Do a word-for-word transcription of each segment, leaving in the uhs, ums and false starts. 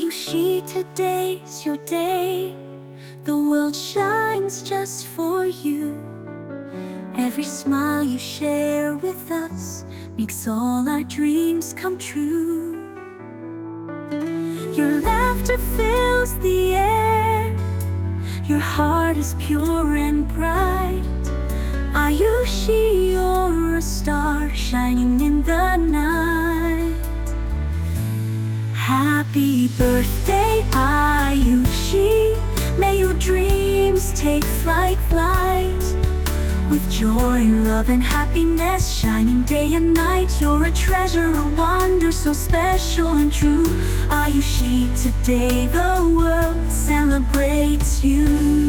Ayushi, today's your day. The world shines just for you. Every smile you share with us makes all our dreams come true. Your laughter fills the air. Your heart is pure and bright. Ayushi, you're a star shining in the night. Happy birthday, Ayushi. May your dreams take flight, flight. With joy, love, and happiness shining day and night. You're a treasure, a wonder so special and true. Ayushi, today the world celebrates you.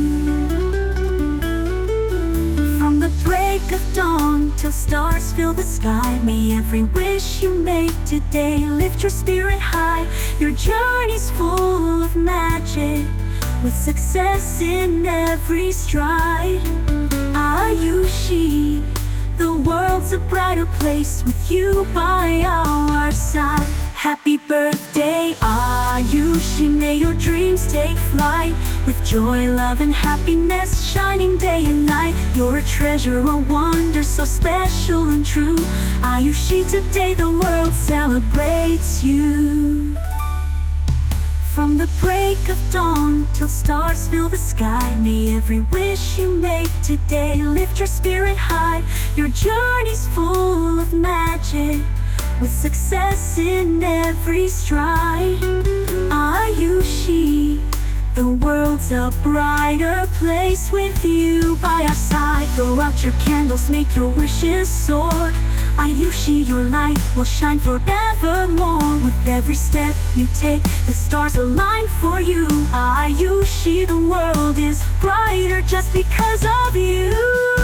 From the break of dawn till stars fill the sky, may every wish you make today lift your spirit high. Your journey's full of magic, with success in every stride. Ayushi, the world's a brighter place with you by our side. Happy birthday, Ayushi, may your dreams take flight. With joy, love, and happiness shining day and night. You're a treasure, a wonder so special and true. Ayushi, today the world celebrates you. From the break of dawn till stars fill the sky, may every wish you make today lift your spirit high. Your journey's full of magic, with success in every stride. Ayushi, the world's a brighter place with you by our side. Throw out your candles, make your wishes soar. Ayushi, your light will shine forevermore. With every step you take, the stars align for you. Ayushi, the world is brighter just because of you.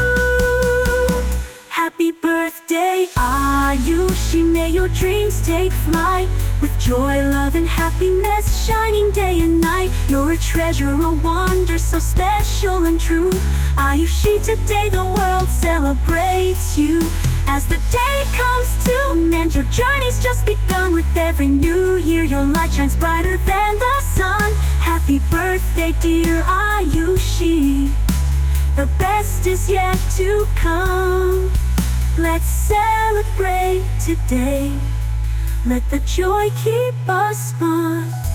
Happy birthday, Ayushi, may your dreams take flight. With joy, love, and happiness shining day and night. You're a treasure, a wonder so special and true. Ayushi, today the world celebrates you. As the day comes to an end, your journey's just begun. With every new year, your light shines brighter than the sun. Happy birthday, dear Ayushi, the best is yet to come. Let's celebrate today. Let the joy keep us smile.